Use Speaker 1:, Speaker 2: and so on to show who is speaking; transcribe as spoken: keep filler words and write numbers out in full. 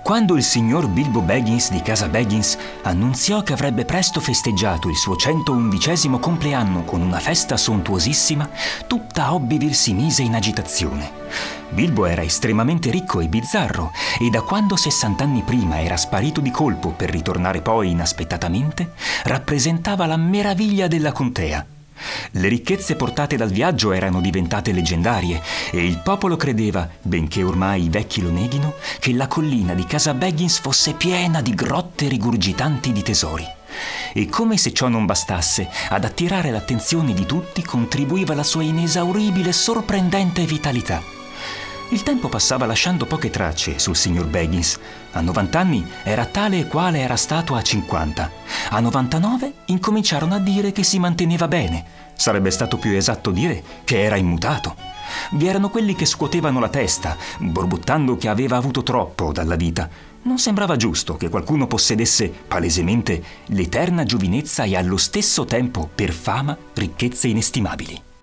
Speaker 1: Quando il signor Bilbo Baggins di casa Baggins annunziò che avrebbe presto festeggiato il suo centoundicesimo compleanno con una festa sontuosissima, tutta Hobbitville si mise in agitazione. Bilbo era estremamente ricco e bizzarro e da quando sessant'anni prima era sparito di colpo per ritornare poi inaspettatamente, rappresentava la meraviglia della contea. Le ricchezze portate dal viaggio erano diventate leggendarie e il popolo credeva, benché ormai i vecchi lo neghino, che la collina di casa Baggins fosse piena di grotte rigurgitanti di tesori. E come se ciò non bastasse, ad attirare l'attenzione di tutti contribuiva la sua inesauribile e sorprendente vitalità. Il tempo passava lasciando poche tracce sul signor Baggins. A novanta anni era tale e quale era stato a cinquanta. A novantanove incominciarono a dire che si manteneva bene. Sarebbe stato più esatto dire che era immutato. Vi erano quelli che scuotevano la testa, borbottando che aveva avuto troppo dalla vita. Non sembrava giusto che qualcuno possedesse palesemente l'eterna giovinezza e allo stesso tempo, per fama, ricchezze inestimabili.